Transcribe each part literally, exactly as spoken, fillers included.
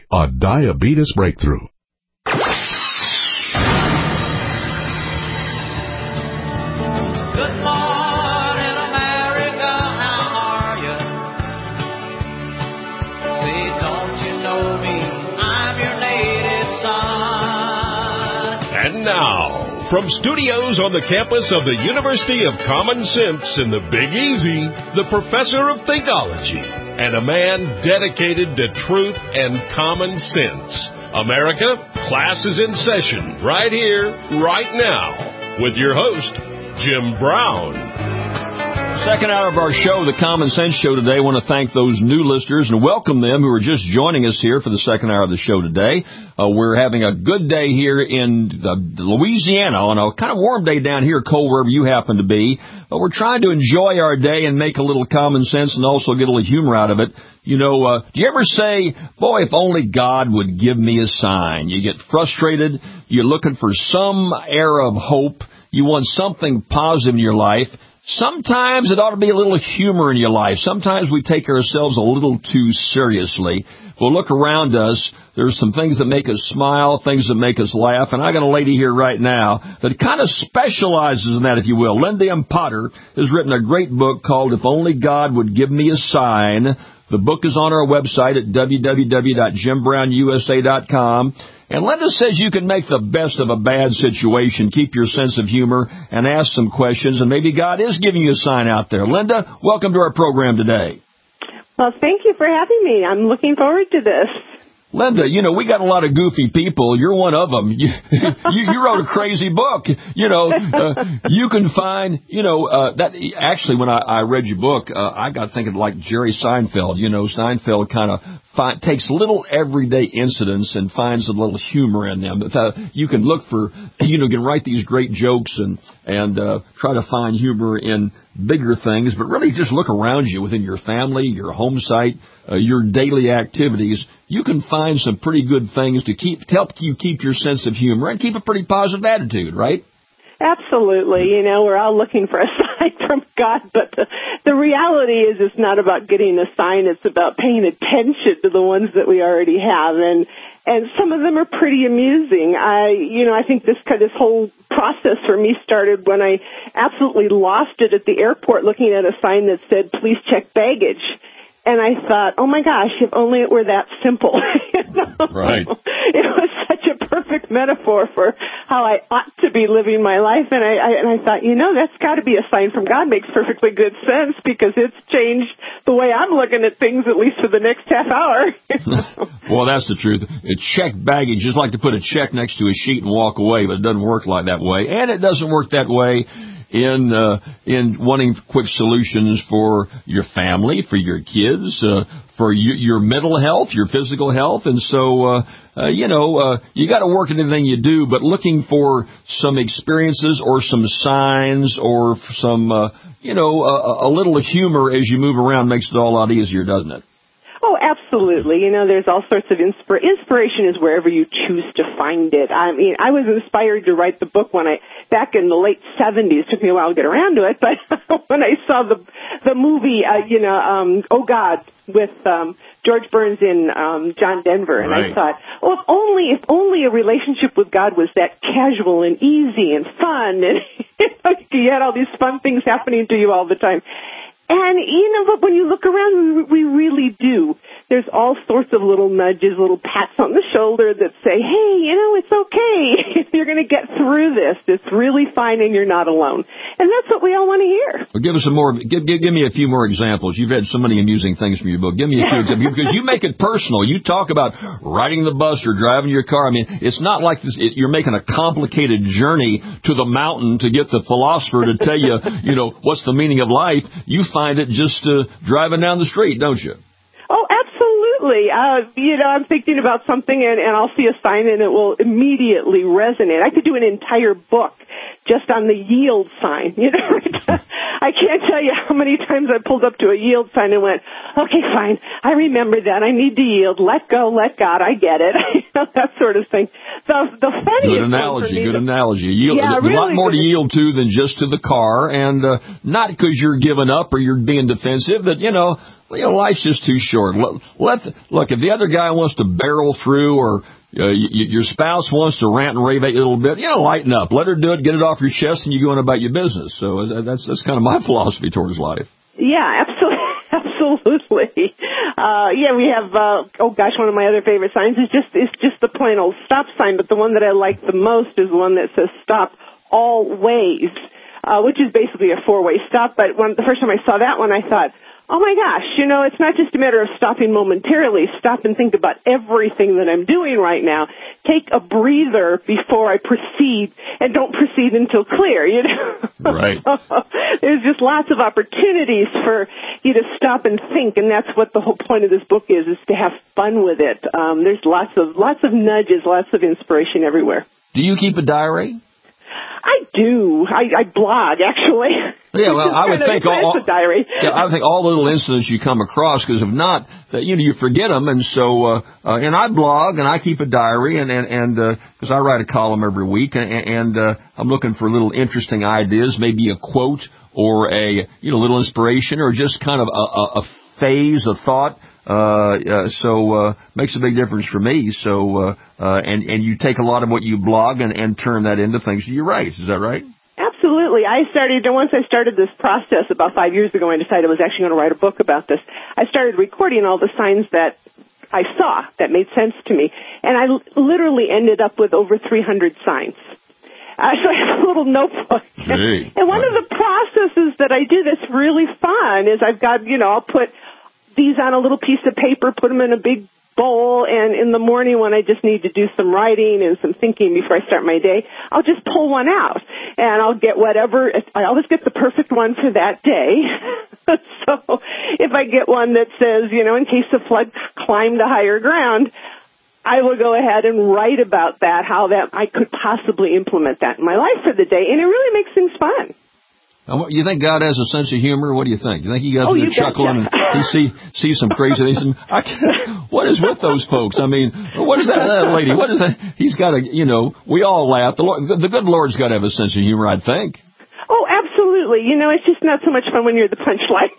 a diabetes breakthrough. Good morning, America, how are you? Say, don't you know me? I'm your native son. And now, from studios on the campus of the University of Common Sense in the Big Easy, the professor of Thinkology, and a man dedicated to truth and common sense. America, class is in session right here, right now, with your host, Jim Brown. Second hour of our show, the Common Sense Show today. I want to thank those new listeners and welcome them who are just joining us here for the second hour of the show today. Uh, we're having a good day here in the, Louisiana on a kind of warm day down here, cold wherever you happen to be. But we're trying to enjoy our day and make a little common sense and also get a little humor out of it. You know, uh, do you ever say, boy, if only God would give me a sign? You get frustrated. You're looking for some air of hope. You want something positive in your life. Sometimes it ought to be a little humor in your life. Sometimes we take ourselves a little too seriously. We'll look around us. There's some things that make us smile, things that make us laugh. And I got a lady here right now that kind of specializes in that, if you will. Linda M. Potter has written a great book called If Only God Would Give Me a Sign. The book is on our website at w w w dot jim brown u s a dot com. And Linda says you can make the best of a bad situation, keep your sense of humor, and ask some questions, and maybe God is giving you a sign out there. Linda, welcome to our program today. Well, thank you for having me. I'm looking forward to this. Linda, you know, we got a lot of goofy people. You're one of them. You, you, you wrote a crazy book. You know, uh, you can find, you know, uh, that actually when I, I read your book, uh, I got thinking like Jerry Seinfeld. You know, Seinfeld kind of find, takes little everyday incidents and finds a little humor in them. Uh, you can look for, you know, you can write these great jokes and, and uh, try to find humor in bigger things, but really just look around you within your family, your home site, uh, your daily activities. You can find some pretty good things to keep to help you keep your sense of humor and keep a pretty positive attitude, right? Absolutely. You know, we're all looking for a sign from God, but the, the reality is it's not about getting a sign. It's about paying attention to the ones that we already have. And, and some of them are pretty amusing. I, you know, I think this kind of this whole process for me started when I absolutely lost it at the airport looking at a sign that said, please check baggage. And I thought, oh, my gosh, if only it were that simple. You know? Right. It was such a perfect metaphor for how I ought to be living my life. And I, I, and I thought, you know, that's got to be a sign from God. Makes perfectly good sense because it's changed the way I'm looking at things, at least for the next half hour. Well, that's the truth. Check baggage is like to put a check next to a sheet and walk away, but it doesn't work like that way. And it doesn't work that way in uh, in wanting quick solutions for your family, for your kids, uh, for y- your mental health, your physical health. And so, uh, uh, you know, uh, you got to work in everything you do, but looking for some experiences or some signs or some, uh, you know, a, a little humor as you move around makes it all a lot easier, doesn't it? Oh, absolutely. You know, there's all sorts of inspir- inspiration is wherever you choose to find it. I mean, I was inspired to write the book when I, back in the late seventies, took me a while to get around to it, but when I saw the, the movie, uh, you know, um, Oh God, with, um, George Burns and, um, John Denver, and right. I thought, oh, if only, if only a relationship with God was that casual and easy and fun, and you had all these fun things happening to you all the time. And, you know, but when you look around, we really do. There's all sorts of little nudges, little pats on the shoulder that say, hey, you know, it's okay. You're going to get through this. It's really fine and you're not alone. And that's what we all want to hear. Well, give us some more, give, give, give me a few more examples. You've had so many amusing things from your book. Give me a few examples because you make it personal. You talk about riding the bus or driving your car. I mean, it's not like this, it, you're making a complicated journey to the mountain to get the philosopher to tell you, you know, what's the meaning of life. You find it just uh, driving down the street, don't you? Oh, absolutely. Uh, you know, I'm thinking about something and, and I'll see a sign and it will immediately resonate. I could do an entire book just on the yield sign. You know, I can't tell you how many times I pulled up to a yield sign and went, okay, fine, I remember that. I need to yield. Let go, let God. I get it. That sort of thing. The, the funniest Good analogy, me, good the, analogy. Yield, yeah, there's really a lot more good. to yield to than just to the car, and uh, not because you're giving up or you're being defensive, but, you know, you know, life's just too short. Let, let the, look, if the other guy wants to barrel through, or uh, y- your spouse wants to rant and rave at you a little bit, you know, lighten up. Let her do it, get it off your chest, and you go on about your business. So that's that's kind of my philosophy towards life. Yeah, absolutely. Absolutely. Uh, yeah, we have, uh, oh gosh, one of my other favorite signs is just, is just the plain old stop sign, but the one that I like the most is one that says stop always, uh, which is basically a four-way stop. But when the first time I saw that one, I thought, oh my gosh, you know, it's not just a matter of stopping momentarily. Stop and think about everything that I'm doing right now. Take a breather before I proceed, and don't proceed until clear, you know. Right. There's just lots of opportunities for you to stop and think, and that's what the whole point of this book is, is to have fun with it. Um, there's lots of, lots of nudges, lots of inspiration everywhere. Do you keep a diary? I do. I, I blog, actually. Yeah, well, I would think all, all diary. Yeah, I would think all the little incidents you come across, because if not, that you know you forget them, and so uh, uh, and I blog and I keep a diary, and and and because uh, I write a column every week, and, and uh, I'm looking for little interesting ideas, maybe a quote or a you know little inspiration, or just kind of a, a, a phase of thought. Uh, uh, so, uh, makes a big difference for me. So, uh, uh, and, and you take a lot of what you blog and, and turn that into things you write. Is that right? Absolutely. I started, once I started this process about five years ago, I decided I was actually going to write a book about this. I started recording all the signs that I saw that made sense to me. And I literally ended up with over three hundred signs. Uh, so I have a little notebook. Hey, and one right. of the processes that I do that's really fun is I've got, you know, I'll put these on a little piece of paper, put them in a big bowl, and in the morning when I just need to do some writing and some thinking before I start my day, I'll just pull one out, and I'll get whatever, I always get the perfect one for that day. So if I get one that says, you know, in case the flood, climb to higher ground, I will go ahead and write about that, how that I could possibly implement that in my life for the day, and it really makes things fun. You think God has a sense of humor? What do you think? You think he got oh, to chuckle and he see see some crazy things? And I can't, what is with those folks? I mean, what is that, that lady? What is that? He's got a, you know, we all laugh. The Lord, the good Lord's got to have a sense of humor, I think. Oh, absolutely. You know, it's just not so much fun when you're the punchline,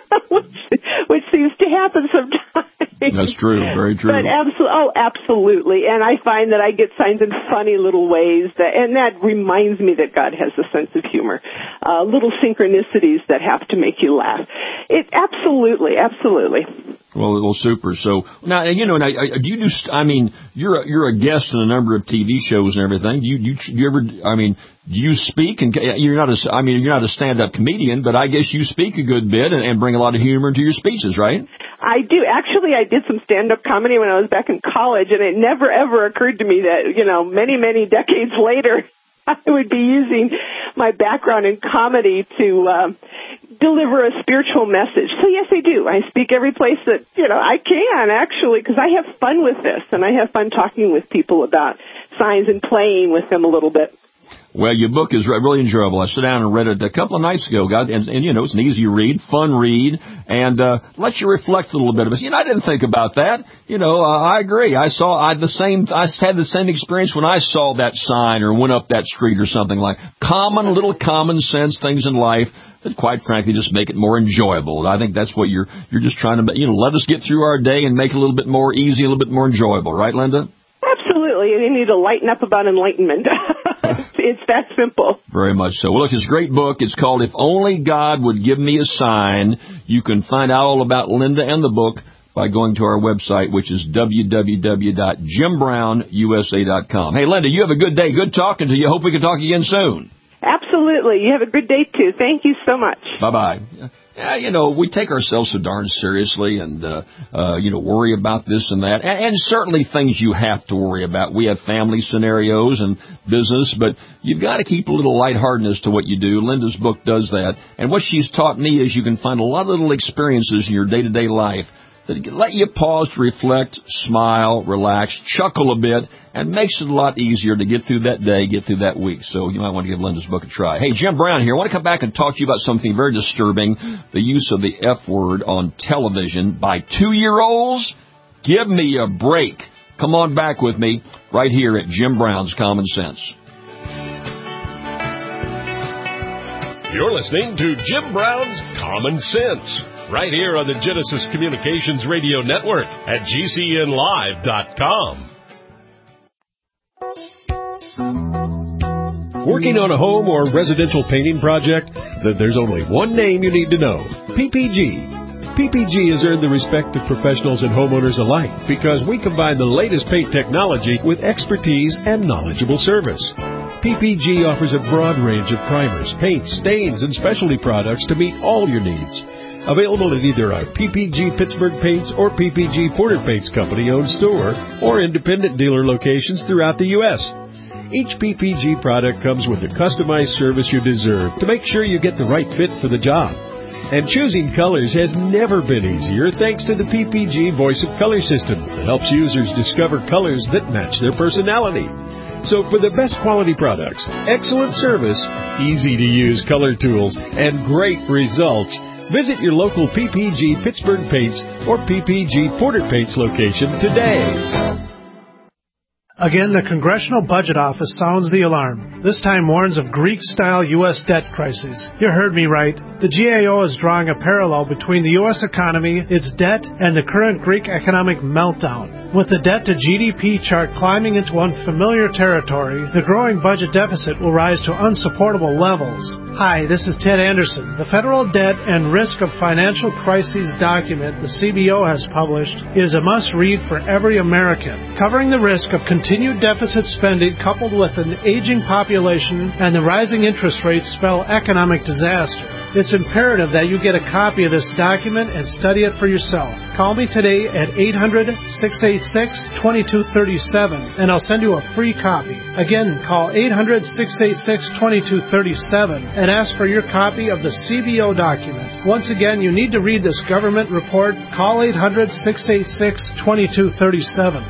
which, which seems to happen sometimes. That's true. Very true. But absolutely, oh, absolutely. And I find that I get signs in funny little ways, that, and that reminds me that God has a sense of humor. Uh, little synchronicities that have to make you laugh. It absolutely, absolutely. Well, well, super. So now, you know, now, do you do? I mean, you're a, you're a guest in a number of T V shows and everything. Do you, do you, do you ever? I mean, do you speak? And you're not a. I mean, you're not a stand-up comedian, but I guess you speak a good bit and, and bring a lot of humor into your speeches, right? I do. Actually, I did some stand-up comedy when I was back in college, and it never ever occurred to me that, you know, many many decades later, I would be using my background in comedy to uh, deliver a spiritual message. So yes, I do. I speak every place that, you know, I can, actually, because I have fun with this, and I have fun talking with people about signs and playing with them a little bit. Well, your book is really enjoyable. I sat down and read it a couple of nights ago, God, and, and you know, it's an easy read, fun read, and uh, lets you reflect a little bit of it. You know, I didn't think about that. You know, uh, I agree. I saw I the same. I had the same experience when I saw that sign or went up that street or something like common little common sense things in life that, quite frankly, just make it more enjoyable. I think that's what you're you're just trying to, you know, let us get through our day and make it a little bit more easy, a little bit more enjoyable, right, Linda? Absolutely. You need to lighten up about enlightenment. It's that simple. Very much so. Well, look, it's a great book. It's called If Only God Would Give Me a Sign. You can find out all about Linda and the book by going to our website, which is w w w dot jim brown u s a dot com. Hey, Linda, you have a good day. Good talking to you. Hope we can talk again soon. Absolutely. You have a good day, too. Thank you so much. Bye-bye. Yeah, you know, we take ourselves so darn seriously and, uh, uh, you know, worry about this and that. And, and certainly things you have to worry about. We have family scenarios and business, but you've got to keep a little lightheartedness to what you do. Linda's book does that. And what she's taught me is you can find a lot of little experiences in your day-to-day life that let you pause to reflect, smile, relax, chuckle a bit, and makes it a lot easier to get through that day, get through that week. So you might want to give Linda's book a try. Hey, Jim Brown here. I want to come back and talk to you about something very disturbing, the use of the F word on television by two-year-olds. Give me a break. Come on back with me right here at Jim Brown's Common Sense. You're listening to Jim Brown's Common Sense. right here on the Genesis Communications Radio Network at G C N live dot com. Working on a home or residential painting project? Then there's only one name you need to know: P P G. P P G has earned the respect of professionals and homeowners alike because we combine the latest paint technology with expertise and knowledgeable service. P P G offers a broad range of primers, paints, stains, and specialty products to meet all your needs. Available at either our P P G Pittsburgh Paints or P P G Porter Paints Company-owned store or independent dealer locations throughout the U S Each P P G product comes with the customized service you deserve to make sure you get the right fit for the job. And choosing colors has never been easier thanks to the P P G Voice of Color system that helps users discover colors that match their personality. So for the best quality products, excellent service, easy-to-use color tools, and great results, visit your local P P G Pittsburgh Paints or P P G Porter Paints location today. Again, the Congressional Budget Office sounds the alarm. This time warns of Greek-style U S debt crises. You heard me right. The G A O is drawing a parallel between the U S economy, its debt, and the current Greek economic meltdown. With the debt to G D P chart climbing into unfamiliar territory, the growing budget deficit will rise to unsupportable levels. Hi, this is Ted Anderson. The Federal Debt and Risk of Financial Crises document the C B O has published is a must-read for every American, covering the risk of continued deficit spending coupled with an aging population and the rising interest rates spell economic disaster. It's imperative that you get a copy of this document and study it for yourself. Call me today at eight hundred, six eight six, two two three seven and I'll send you a free copy. Again, call eight hundred, six eight six, two two three seven and ask for your copy of the C B O document. Once again, you need to read this government report. Call eight hundred, six eight six, two two three seven.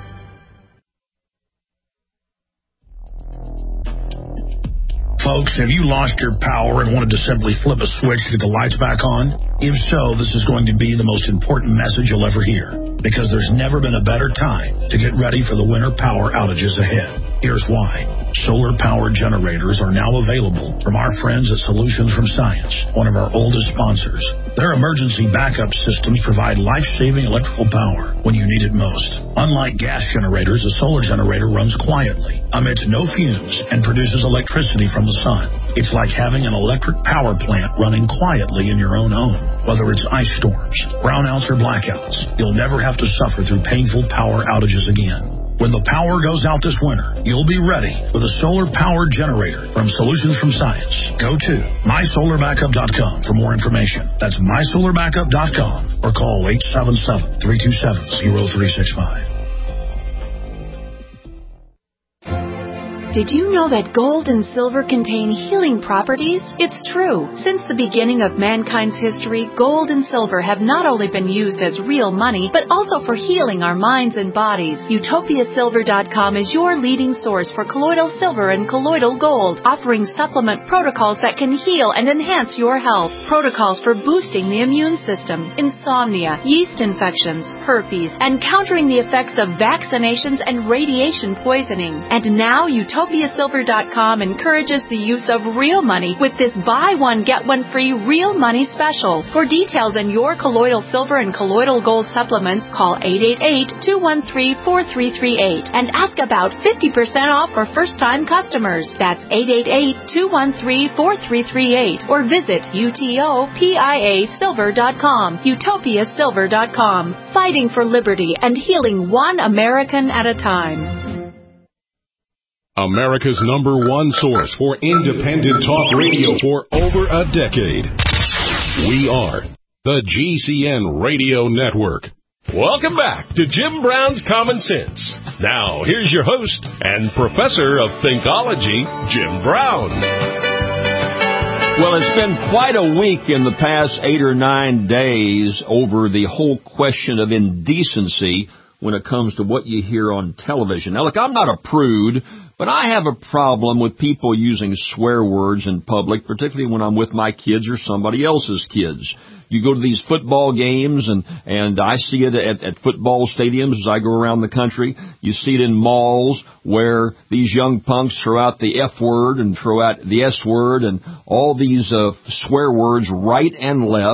Folks, have you lost your power and wanted to simply flip a switch to get the lights back on? If so, this is going to be the most important message you'll ever hear, because there's never been a better time to get ready for the winter power outages ahead. Here's why. Solar power generators are now available from our friends at Solutions from Science, one of our oldest sponsors. Their emergency backup systems provide life-saving electrical power when you need it most. Unlike gas generators, a solar generator runs quietly, emits no fumes, and produces electricity from the sun. It's like having an electric power plant running quietly in your own home. Whether it's ice storms, brownouts, or blackouts, you'll never have to suffer through painful power outages again. When the power goes out this winter, you'll be ready with a solar power generator from Solutions from Science. Go to my solar backup dot com for more information. That's my solar backup dot com or call eight seven seven, three two seven, zero three six five. Did you know that gold and silver contain healing properties? It's true. Since the beginning of mankind's history, gold and silver have not only been used as real money, but also for healing our minds and bodies. Utopia Silver dot com is your leading source for colloidal silver and colloidal gold, offering supplement protocols that can heal and enhance your health. Protocols for boosting the immune system, insomnia, yeast infections, herpes, and countering the effects of vaccinations and radiation poisoning. And now Utopia Utopia Silver dot com encourages the use of real money with this buy one, get one free real money special. For details on your colloidal silver and colloidal gold supplements, call eight eight eight, two one three, four three three eight and ask about fifty percent off for first-time customers. That's eight eight eight, two one three, four three three eight or visit utopia silver dot com. Utopia Silver dot com. Fighting for liberty and healing one American at a time. America's number one source for independent talk radio for over a decade. We are the G C N Radio Network. Welcome back to Jim Brown's Common Sense. Now, here's your host and professor of Thinkology, Jim Brown. Well, it's been quite a week in the past eight or nine days over the whole question of indecency when it comes to what you hear on television. Now, look, I'm not a prude, but I have a problem with people using swear words in public, particularly when I'm with my kids or somebody else's kids. You go to these football games, and, and I see it at, at football stadiums as I go around the country. You see it in malls where these young punks throw out the F word and throw out the S word and all these uh, swear words right and left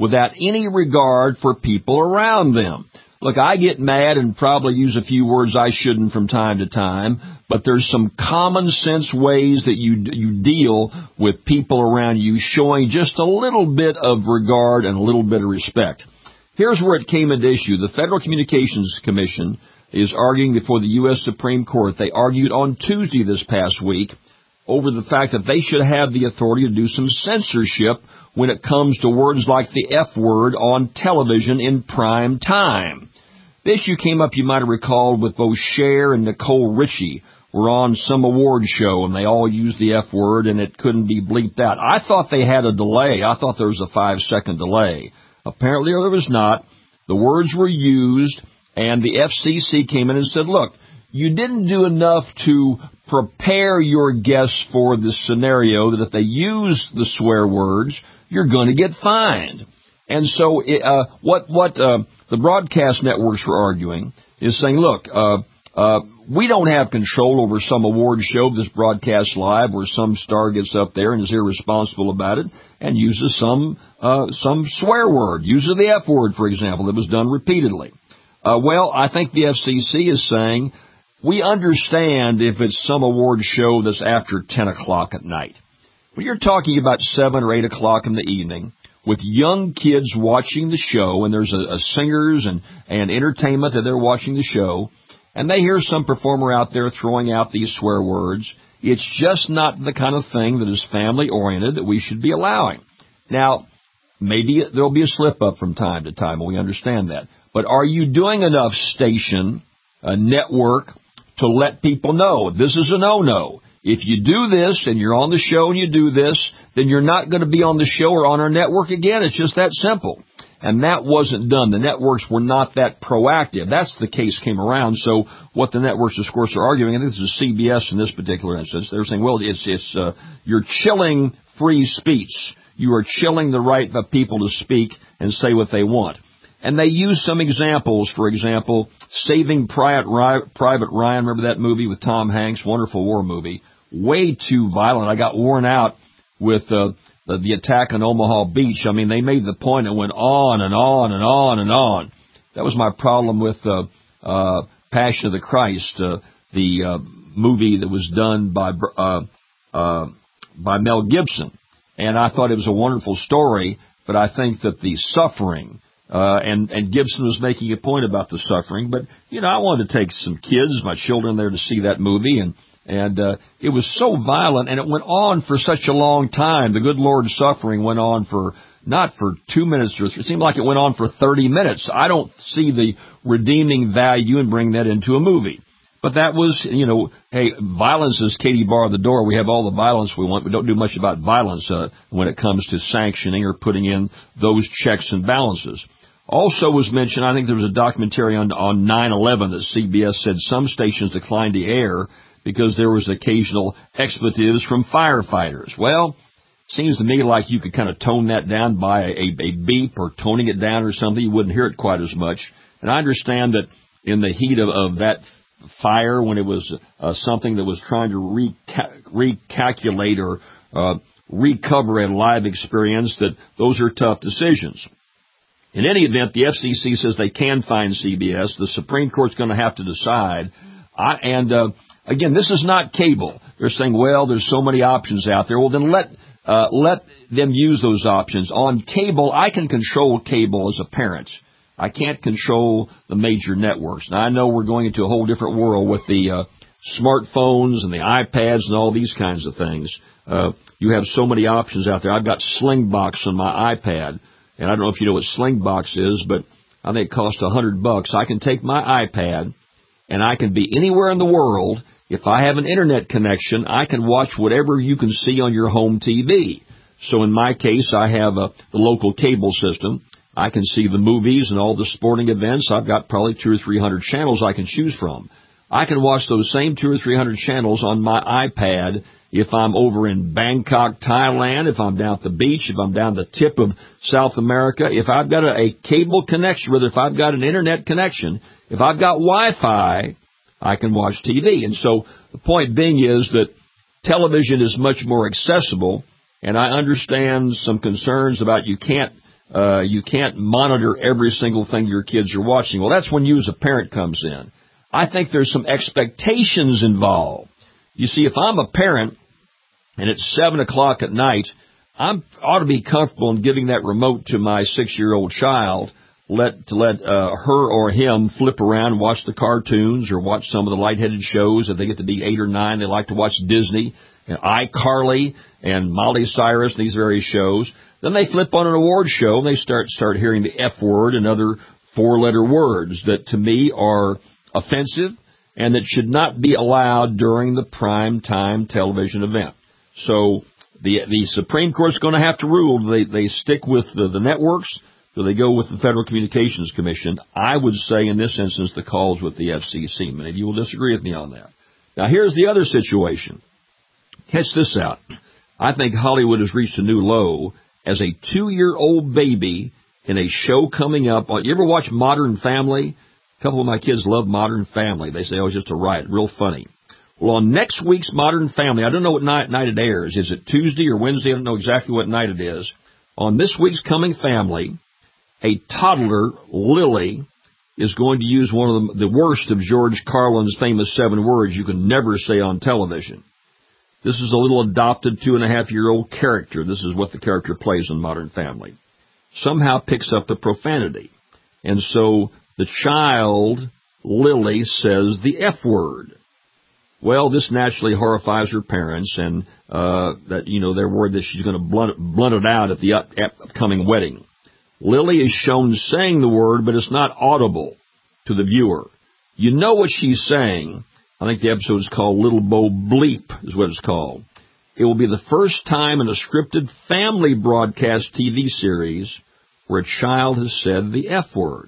without any regard for people around them. Look, I get mad and probably use a few words I shouldn't from time to time, but there's some common sense ways that you you deal with people around you, showing just a little bit of regard and a little bit of respect. Here's where it came into issue. The Federal Communications Commission is arguing before the U S Supreme Court. They argued on Tuesday this past week over the fact that they should have the authority to do some censorship when it comes to words like the F word on television in prime time. The issue came up, you might have recalled, with both Cher and Nicole Richie were on some award show, and they all used the F word, and it couldn't be bleeped out. I thought they had a delay. I thought there was a five-second delay. Apparently there was not. The words were used, and the F C C came in and said, look, you didn't do enough to prepare your guests for this scenario that if they use the swear words, you're going to get fined. And so uh, what what uh, the broadcast networks were arguing is saying, look, uh, uh, we don't have control over some award show that's broadcast live where some star gets up there and is irresponsible about it and uses some uh, some swear word, uses the F word, for example, that was done repeatedly. Uh, well, I think the F C C is saying we understand if it's some award show that's after ten o'clock at night. When you're talking about seven or eight o'clock in the evening, with young kids watching the show, and there's a, a singers and, and entertainment that they're watching the show, and they hear some performer out there throwing out these swear words, it's just not the kind of thing that is family-oriented that we should be allowing. Now, maybe there'll be a slip-up from time to time, and we understand that. But are you doing enough station, uh, network, to let people know this is a no-no? If you do this and you're on the show and you do this, then you're not going to be on the show or on our network again. It's just that simple. And that wasn't done. The networks were not that proactive. That's the case came around. So what the networks, of course, are arguing, I think this is C B S in this particular instance, they're saying, well, it's, it's, uh, you're chilling free speech. You are chilling the right of people to speak and say what they want. And they use some examples. For example, Saving Private Ryan. Remember that movie with Tom Hanks? Wonderful war movie. Way too violent. I got worn out with uh, the, the attack on Omaha Beach. I mean, they made the point. It went on and on and on and on. That was my problem with uh, uh, Passion of the Christ, uh, the uh, movie that was done by uh, uh, by Mel Gibson. And I thought it was a wonderful story, but I think that the suffering, uh, and, and Gibson was making a point about the suffering, but, you know, I wanted to take some kids, my children there to see that movie, and And uh, it was so violent, and it went on for such a long time. The good Lord's suffering went on for, not for two minutes, or it seemed like it went on for thirty minutes. I don't see the redeeming value in bringing that into a movie. But that was, you know, hey, violence is Katie bar the door. We have all the violence we want. We don't do much about violence uh, when it comes to sanctioning or putting in those checks and balances. Also was mentioned, I think there was a documentary on, on nine eleven that C B S said some stations declined to air because there was occasional expletives from firefighters. Well, seems to me like you could kind of tone that down by a, a beep or toning it down or something. You wouldn't hear it quite as much. And I understand that in the heat of, of that fire, when it was uh, something that was trying to reca- recalculate or uh, recover a live experience, that those are tough decisions. In any event, the F C C says they can fine C B S. The Supreme Court's going to have to decide. I, and... Uh, Again, this is not cable. They're saying, well, there's so many options out there. Well, then let uh, let them use those options. On cable, I can control cable as a parent. I can't control the major networks. Now, I know we're going into a whole different world with the uh, smartphones and the iPads and all these kinds of things. Uh, you have so many options out there. I've got Slingbox on my iPad, and I don't know if you know what Slingbox is, but I think it costs a hundred bucks. I can take my iPad, and I can be anywhere in the world. If I have an internet connection, I can watch whatever you can see on your home T V. So in my case, I have a, the local cable system. I can see the movies and all the sporting events. I've got probably two or three hundred channels I can choose from. I can watch those same two or three hundred channels on my iPad if I'm over in Bangkok, Thailand, if I'm down at the beach, if I'm down the tip of South America, if I've got a, a cable connection, whether if I've got an internet connection, if I've got Wi-Fi, I can watch T V. And so the point being is that television is much more accessible, and I understand some concerns about you can't Uh, you can't monitor every single thing your kids are watching. Well, that's when you as a parent comes in. I think there's some expectations involved. You see, if I'm a parent and it's seven o'clock at night, I ought to be comfortable in giving that remote to my six-year-old child let to let uh, her or him flip around and watch the cartoons or watch some of the lightheaded shows. If they get to be eight or nine, they like to watch Disney, and iCarly and Miley Cyrus, and these various shows. Then they flip on an award show, and they start start hearing the F word and other four-letter words that, to me, are offensive and that should not be allowed during the prime time television event. So the the Supreme Court's going to have to rule. They they stick with the, the networks, or they go with the Federal Communications Commission. I would say in this instance the call's with the F C C. Many of you will disagree with me on that. Now here's the other situation. Catch this out. I think Hollywood has reached a new low as a two-year-old baby in a show coming up. You ever watch Modern Family? A couple of my kids love Modern Family. They say, oh, it's just a riot. Real funny. Well, on next week's Modern Family, I don't know what night, night it airs. Is it Tuesday or Wednesday? I don't know exactly what night it is. On this week's Coming Family, a toddler, Lily, is going to use one of the, the worst of George Carlin's famous seven words you can never say on television. This is a little adopted two-and-a-half-year-old character. This is what the character plays in Modern Family. Somehow picks up the profanity. And so the child, Lily, says the F word. Well, this naturally horrifies her parents, and uh, that you know they're worried that she's going to blunt, blunt it out at the up, upcoming wedding. Lily is shown saying the word, but it's not audible to the viewer. You know what she's saying. I think the episode is called Little Bo Bleep, is what it's called. It will be the first time in a scripted family broadcast T V series where a child has said the F word.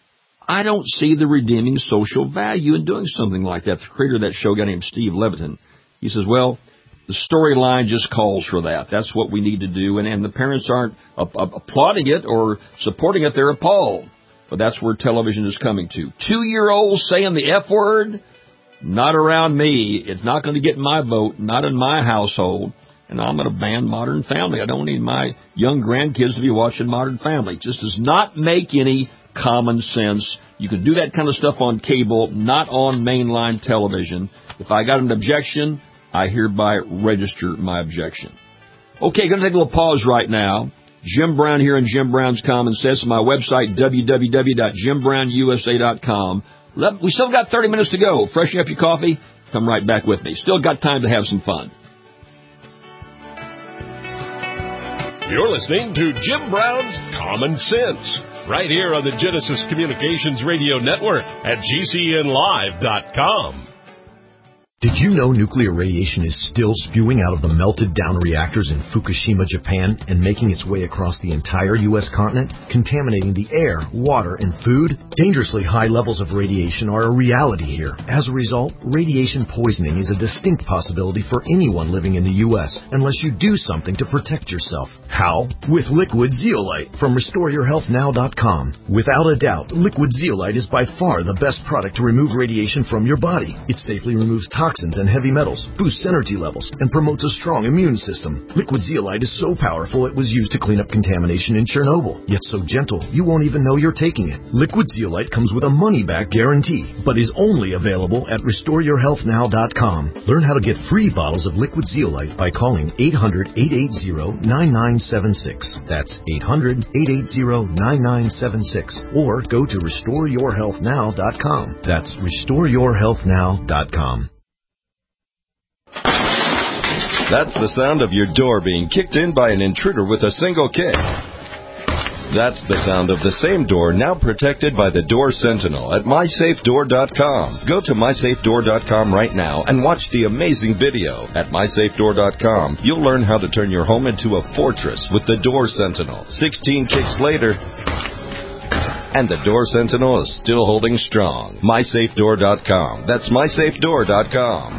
I don't see the redeeming social value in doing something like that. The creator of that show, a guy named Steve Levitan, he says, well, the storyline just calls for that. That's what we need to do. And, and the parents aren't uh, uh, applauding it or supporting it. They're appalled. But that's where television is coming to. Two-year-olds saying the F word? Not around me. It's not going to get my vote, not in my household. And I'm going to ban Modern Family. I don't need my young grandkids to be watching Modern Family. It just does not make any common sense. You can do that kind of stuff on cable, not on mainline television. If I got an objection, I hereby register my objection. Okay, going to take a little pause right now. Jim Brown here in Jim Brown's Common Sense. My website, w w w dot jim brown u s a dot com. We still got thirty minutes to go. Freshen up your coffee. Come right back with me. Still got time to have some fun. You're listening to Jim Brown's Common Sense, right here on the Genesis Communications Radio Network at G C N live dot com. Did you know nuclear radiation is still spewing out of the melted-down reactors in Fukushima, Japan, and making its way across the entire U S continent, contaminating the air, water, and food? Dangerously high levels of radiation are a reality here. As a result, radiation poisoning is a distinct possibility for anyone living in the U S, unless you do something to protect yourself. How? With Liquid Zeolite from restore your health now dot com. Without a doubt, Liquid Zeolite is by far the best product to remove radiation from your body. It safely removes toxins toxins and heavy metals, boosts energy levels, and promotes a strong immune system. Liquid Zeolite is so powerful it was used to clean up contamination in Chernobyl, yet so gentle you won't even know you're taking it. Liquid Zeolite comes with a money-back guarantee, but is only available at restore your health now dot com. Learn how to get free bottles of Liquid Zeolite by calling eight hundred, eight eight zero, nine nine seven six. That's eight hundred, eight eight zero, nine nine seven six. Or go to restore your health now dot com. That's restore your health now dot com. That's the sound of your door being kicked in by an intruder with a single kick. That's the sound of the same door now protected by the Door Sentinel at my safe door dot com. Go to my safe door dot com right now and watch the amazing video. At my safe door dot com, you'll learn how to turn your home into a fortress with the Door Sentinel. sixteen kicks later, and the Door Sentinel is still holding strong. my safe door dot com. That's my safe door dot com.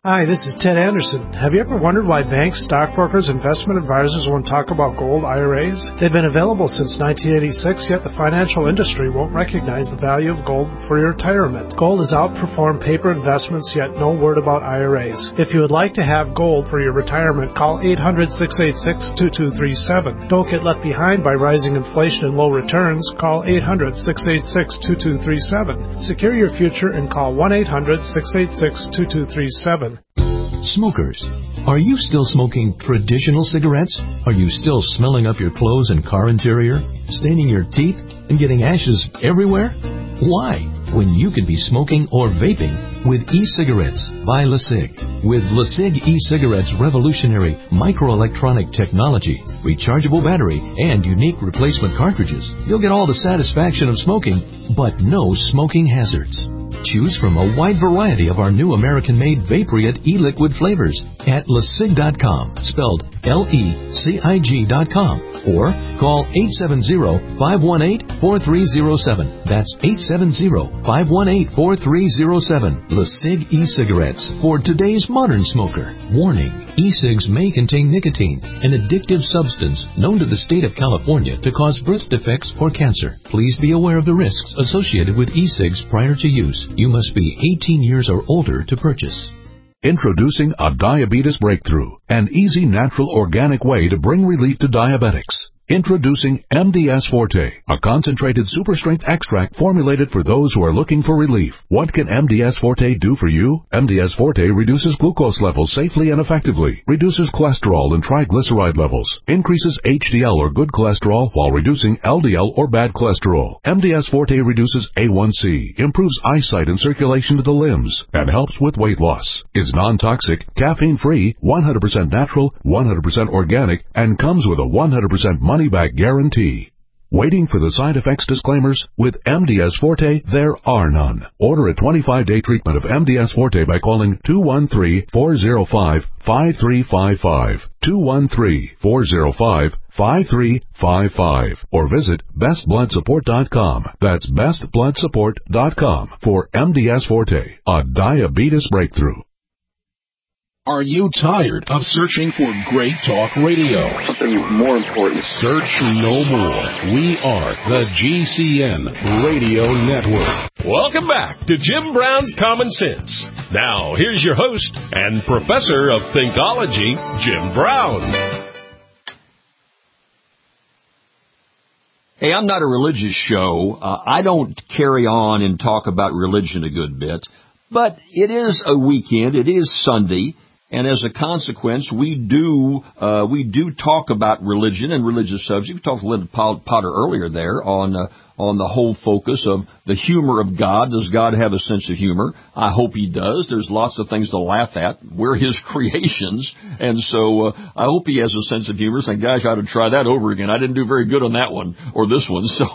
Hi, this is Ted Anderson. Have you ever wondered why banks, stockbrokers, investment advisors won't talk about gold I R As? They've been available since nineteen eighty-six, yet the financial industry won't recognize the value of gold for your retirement. Gold has outperformed paper investments, yet no word about I R As. If you would like to have gold for your retirement, call eight hundred, six eight six, two two three seven. Don't get left behind by rising inflation and low returns. Call eight hundred, six eight six, two two three seven. Secure your future and call one eight hundred, six eight six, two two three seven. Smokers, are you still smoking traditional cigarettes? Are you still smelling up your clothes and car interior, staining your teeth, and getting ashes everywhere? Why, when you could be smoking or vaping with e-cigarettes by LeSig? With LeSig e-cigarettes' revolutionary microelectronic technology, rechargeable battery, and unique replacement cartridges, you'll get all the satisfaction of smoking, but no smoking hazards. Choose from a wide variety of our new American-made Vaporite e-liquid flavors at lesig dot com, spelled L E C I G dot com, or call eight seven zero, five one eight, four three zero seven. That's eight seven zero, five one eight, four three zero seven. LeSig e-cigarettes for today's modern smoker. Warning, e-cigs may contain nicotine, an addictive substance known to the state of California to cause birth defects or cancer. Please be aware of the risks associated with e-cigs prior to use. You must be eighteen years or older to purchase. Introducing a diabetes breakthrough, an easy, natural, organic way to bring relief to diabetics. Introducing M D S Forte, a concentrated super-strength extract formulated for those who are looking for relief. What can M D S Forte do for you? M D S Forte reduces glucose levels safely and effectively, reduces cholesterol and triglyceride levels, increases H D L or good cholesterol while reducing L D L or bad cholesterol. M D S Forte reduces A one C, improves eyesight and circulation to the limbs, and helps with weight loss. Is non-toxic, caffeine-free, one hundred percent natural, one hundred percent organic, and comes with a one hundred percent money-back guarantee. Waiting for the side effects disclaimers? With M D S Forte, there are none. Order a twenty-five day treatment of M D S Forte by calling two one three, four zero five, five three five five, two one three, four zero five, five three five five, or visit best blood support dot com. That's best blood support dot com for M D S Forte, a diabetes breakthrough. Are you tired of searching for great talk radio? Something more important. Search no more. We are the G C N Radio Network. Welcome back to Jim Brown's Common Sense. Now, here's your host and professor of Thinkology, Jim Brown. Hey, I'm not a religious show. Uh, I don't carry on and talk about religion a good bit. But it is a weekend. It is Sunday. And as a consequence, we do uh, we do talk about religion and religious subjects. We talked to Linda Potter earlier there on uh, on the whole focus of the humor of God. Does God have a sense of humor? I hope He does. There's lots of things to laugh at. We're His creations, and so uh, I hope He has a sense of humor. Saying, gosh, I ought to try that over again. I didn't do very good on that one or this one, so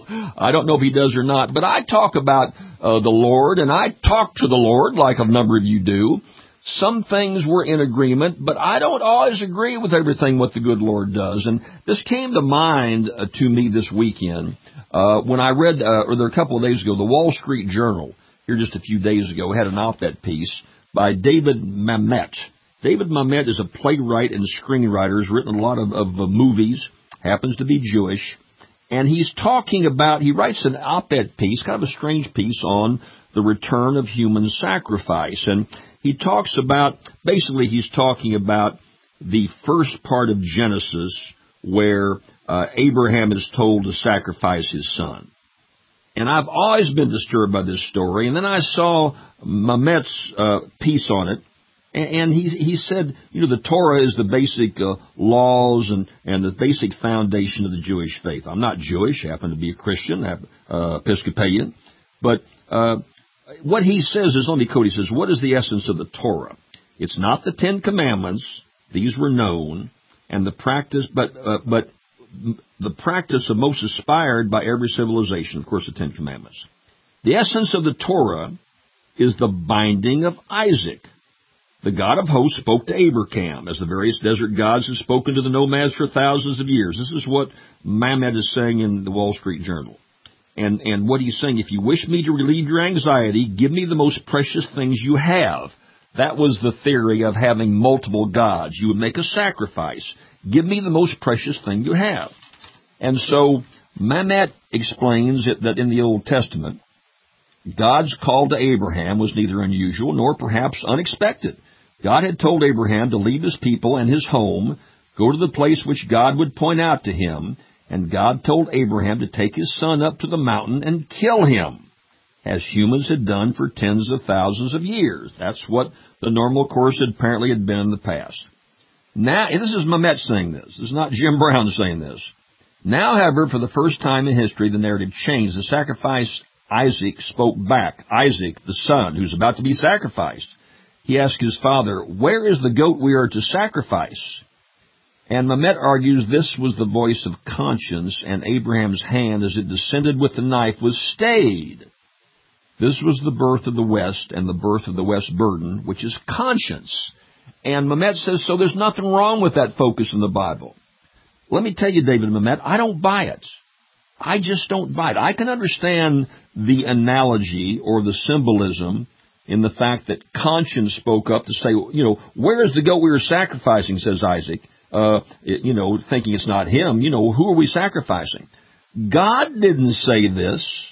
I don't know if He does or not. But I talk about uh, the Lord, and I talk to the Lord like a number of you do. Some things we're in agreement, but I don't always agree with everything what the good Lord does. And this came to mind uh, to me this weekend uh, when I read, uh, or there a couple of days ago, the Wall Street Journal, here just a few days ago, had an op-ed piece by David Mamet. David Mamet is a playwright and screenwriter, has written a lot of, of uh, movies, happens to be Jewish, and he's talking about, he writes an op-ed piece, kind of a strange piece, on the return of human sacrifice. And he talks about, basically he's talking about the first part of Genesis where uh, Abraham is told to sacrifice his son. And I've always been disturbed by this story. And then I saw Mamet's uh, piece on it. And, and he, he said, you know, the Torah is the basic uh, laws and, and the basic foundation of the Jewish faith. I'm not Jewish. I happen to be a Christian, uh, Episcopalian. But uh what he says is, let me quote, he says, what is the essence of the Torah? It's not the Ten Commandments. These were known. And the practice, but, uh, but the practice of most aspired by every civilization, of course, the Ten Commandments. The essence of the Torah is the binding of Isaac. The God of hosts spoke to Abraham, as the various desert gods have spoken to the nomads for thousands of years. This is what Mamet is saying in the Wall Street Journal. And, and what he's saying, if you wish me to relieve your anxiety, give me the most precious things you have. That was the theory of having multiple gods. You would make a sacrifice. Give me the most precious thing you have. And so Mamet explains it, that in the Old Testament, God's call to Abraham was neither unusual nor perhaps unexpected. God had told Abraham to leave his people and his home, go to the place which God would point out to him, and God told Abraham to take his son up to the mountain and kill him, as humans had done for tens of thousands of years. That's what the normal course apparently had been in the past. Now, this is Mamet saying this. This is not Jim Brown saying this. Now, however, for the first time in history, the narrative changed. The sacrifice, Isaac spoke back. Isaac, the son, who's about to be sacrificed. He asked his father, where is the goat we are to sacrifice? And Mamet argues this was the voice of conscience, and Abraham's hand, as it descended with the knife, was stayed. This was the birth of the West and the birth of the West burden, which is conscience. And Mamet says, so there's nothing wrong with that focus in the Bible. Let me tell you, David Mamet, I don't buy it. I just don't buy it. I can understand the analogy or the symbolism in the fact that conscience spoke up to say, you know, where is the goat we were sacrificing, says Isaac, uh, it, you know, thinking it's not him. You know, who are we sacrificing? God didn't say this.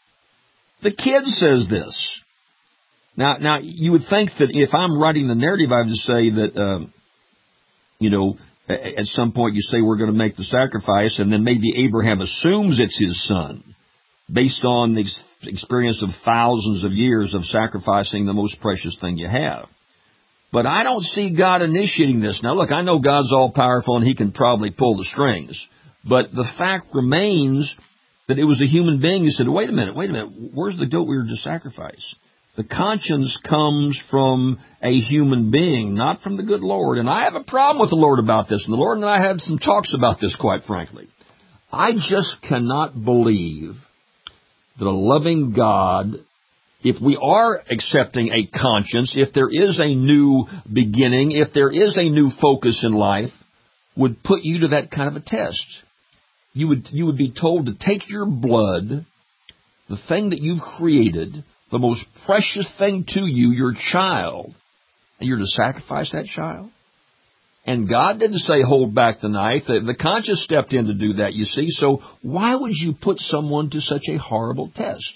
The kid says this. Now, now you would think that if I'm writing the narrative, I would say that, um, you know, at some point you say we're going to make the sacrifice, and then maybe Abraham assumes it's his son, based on the experience of thousands of years of sacrificing the most precious thing you have. But I don't see God initiating this. Now, look, I know God's all-powerful and he can probably pull the strings, but the fact remains that it was a human being who said, wait a minute, wait a minute, where's the goat we were to sacrifice? The conscience comes from a human being, not from the good Lord. And I have a problem with the Lord about this, and the Lord and I had some talks about this, quite frankly. I just cannot believe that a loving God, if we are accepting a conscience, if there is a new beginning, if there is a new focus in life, would put you to that kind of a test. You would, you would be told to take your blood, the thing that you've created, the most precious thing to you, your child, and you're to sacrifice that child? And God didn't say hold back the knife. The, the conscience stepped in to do that, you see. So why would you put someone to such a horrible test?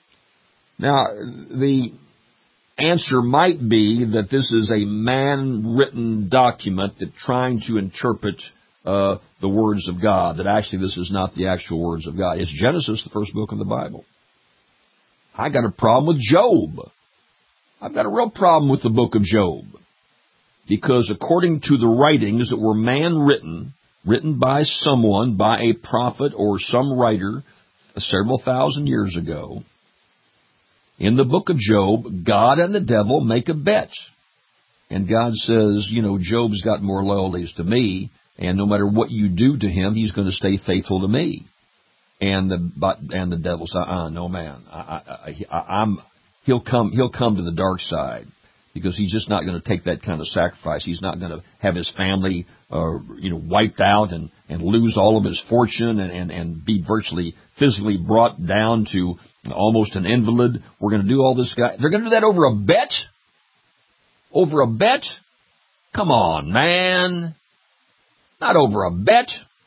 Now, the answer might be that this is a man-written document that trying to interpret uh, the words of God, that actually this is not the actual words of God. It's Genesis, the first book of the Bible. I got a problem with Job. I've got a real problem with the book of Job. Because according to the writings that were man-written, written by someone, by a prophet or some writer several thousand years ago, in the book of Job, God and the devil make a bet. And God says, you know, Job's got more loyalties to me, and no matter what you do to him, he's going to stay faithful to me. And the but and the devil said, "Ah, no, man, I, I, I, I'm he'll come he'll come to the dark side because he's just not going to take that kind of sacrifice. He's not going to have his family, uh, you know, wiped out and, and lose all of his fortune and, and, and be virtually physically brought down to almost an invalid. We're going to do all this guy. They're going to do that over a bet? Over a bet? Come on, man, not over a bet."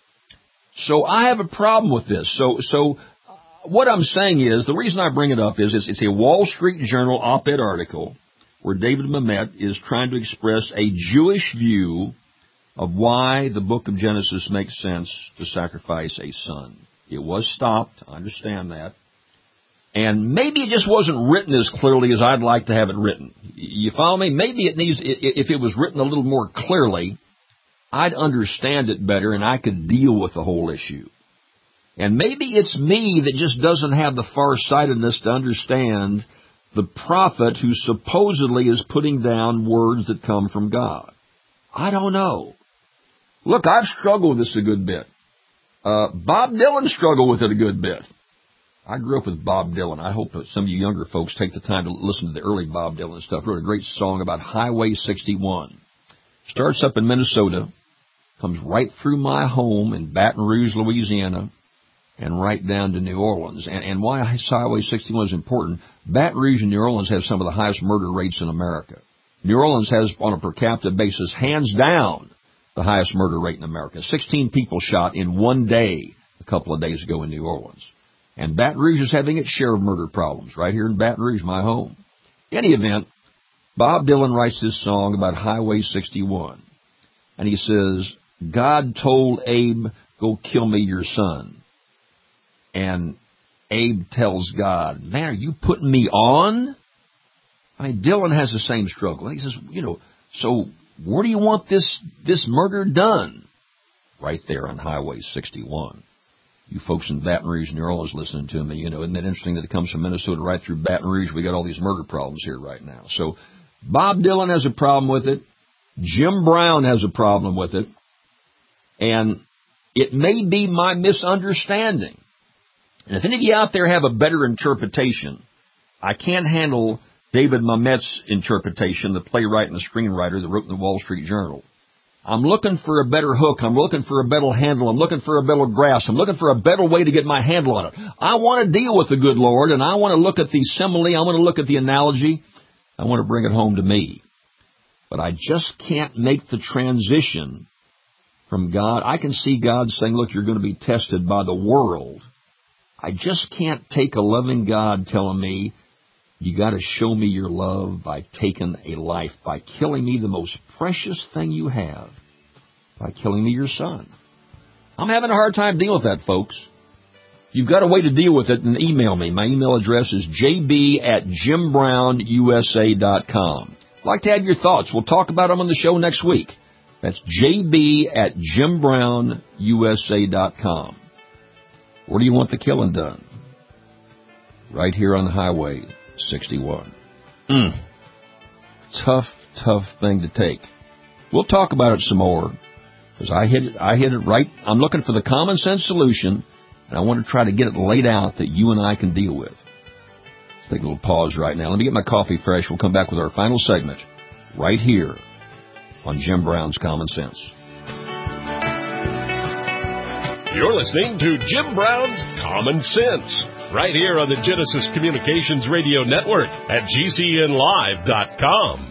So I have a problem with this. So, so what I'm saying is, the reason I bring it up is, is it's a Wall Street Journal op-ed article where David Mamet is trying to express a Jewish view of why the book of Genesis makes sense to sacrifice a son. It was stopped. I understand that. And maybe it just wasn't written as clearly as I'd like to have it written. You follow me? Maybe it needs, if it was written a little more clearly, I'd understand it better and I could deal with the whole issue. And maybe it's me that just doesn't have the farsightedness to understand the prophet who supposedly is putting down words that come from God. I don't know. Look, I've struggled with this a good bit. Uh, Bob Dylan struggled with it a good bit. I grew up with Bob Dylan. I hope that some of you younger folks take the time to listen to the early Bob Dylan stuff. He wrote a great song about Highway sixty-one. Starts up in Minnesota, comes right through my home in Baton Rouge, Louisiana, and right down to New Orleans. And, and why Highway sixty-one is important, Baton Rouge and New Orleans have some of the highest murder rates in America. New Orleans has, on a per capita basis, hands down, the highest murder rate in America. sixteen people shot in one day a couple of days ago in New Orleans. And Baton Rouge is having its share of murder problems, right here in Baton Rouge, my home. In any event, Bob Dylan writes this song about Highway sixty-one. And he says, God told Abe, go kill me your son. And Abe tells God, man, are you putting me on? I mean, Dylan has the same struggle. He says, you know, so where do you want this this murder done? Right there on Highway sixty-one. You folks in Baton Rouge, New Orleans, listening to me, you know, isn't that interesting that it comes from Minnesota right through Baton Rouge? We got all these murder problems here right now. So Bob Dylan has a problem with it. Jim Brown has a problem with it. And it may be my misunderstanding. And if any of you out there have a better interpretation, I can't handle David Mamet's interpretation, the playwright and the screenwriter that wrote in the Wall Street Journal. I'm looking for a better hook. I'm looking for a better handle. I'm looking for a better grasp. I'm looking for a better way to get my handle on it. I want to deal with the good Lord, and I want to look at the simile. I want to look at the analogy. I want to bring it home to me. But I just can't make the transition from God. I can see God saying, look, you're going to be tested by the world. I just can't take a loving God telling me, you got to show me your love by taking a life, by killing me the most precious thing you have, by killing me your son. I'm having a hard time dealing with that, folks. You've got a way to deal with it, and email me. My email address is j b at jim brown u s a dot com. I'd like to have your thoughts. We'll talk about them on the show next week. That's j b at jim brown u s a dot com. Where do you want the killing done? Right here on Highway sixty-one. Mm. Tough, tough thing to take. We'll talk about it some more, because I hit it, I hit it right. I'm looking for the common sense solution, and I want to try to get it laid out that you and I can deal with. Let's take a little pause right now. Let me get my coffee fresh. We'll come back with our final segment right here on Jim Brown's Common Sense. You're listening to Jim Brown's Common Sense, right here on the Genesis Communications Radio Network at G C N live dot com.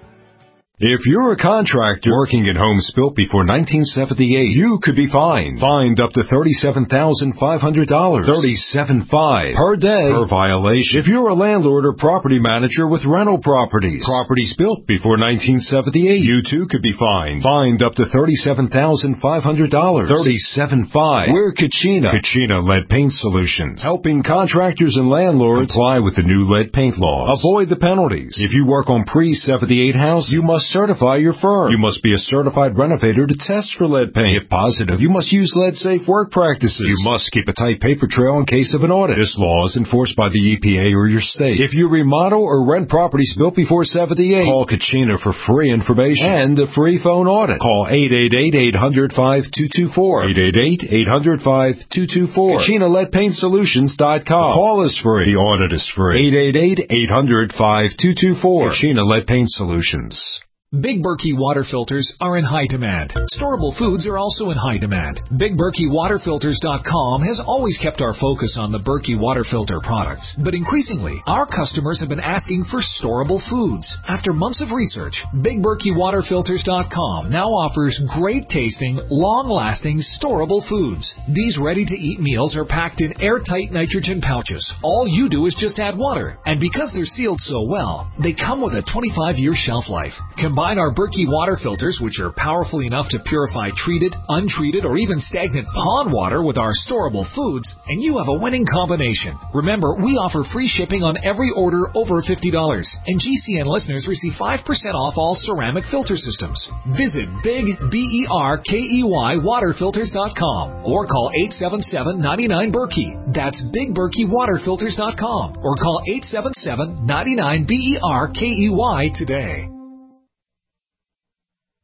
If you're a contractor working in homes built before nineteen seventy-eight, you could be fined. Fined up to thirty-seven thousand five hundred dollars. thirty-seven thousand five hundred dollars per day per violation. If you're a landlord or property manager with rental properties, properties built before nineteen seventy-eight, you too could be fined. Fined up to thirty-seven thousand five hundred dollars. thirty-seven thousand five hundred dollars. We're Kachina. Kachina Lead Paint Solutions, helping contractors and landlords comply with the new lead paint laws. Avoid the penalties. If you work on pre seventy-eight houses, you must certify your firm. You must be a certified renovator to test for lead paint. If positive, you must use lead-safe work practices. You must keep a tight paper trail in case of an audit. This law is enforced by the E P A or your state. If you remodel or rent properties built before seventy-eight, call Kachina for free information and a free phone audit. Call eight eight eight, eight hundred, five two two four. eight eight eight, eight hundred, five two two four. Kachina Lead Paint Solutions dot com. The call is free. The audit is free. eight eight eight, eight hundred, five two two four. Kachina Lead Paint Solutions. Big Berkey water filters are in high demand. Storable foods are also in high demand. Big Berkey Water Filters dot com has always kept our focus on the Berkey water filter products, but increasingly, our customers have been asking for storable foods. After months of research, Big Berkey Water Filters dot com now offers great-tasting, long-lasting, storable foods. These ready-to-eat meals are packed in airtight nitrogen pouches. All you do is just add water, and because they're sealed so well, they come with a twenty-five year shelf life. Combine our Berkey water filters, which are powerful enough to purify treated, untreated, or even stagnant pond water with our storable foods, and you have a winning combination. Remember, we offer free shipping on every order over fifty dollars, and G C N listeners receive five percent off all ceramic filter systems. Visit Big B E R K E Y Water Filters dot com or call eight seven seven, nine nine, Berkey. That's Big Berkey Water Filters dot com or call eight seven seven, nine nine, B E R K E Y today.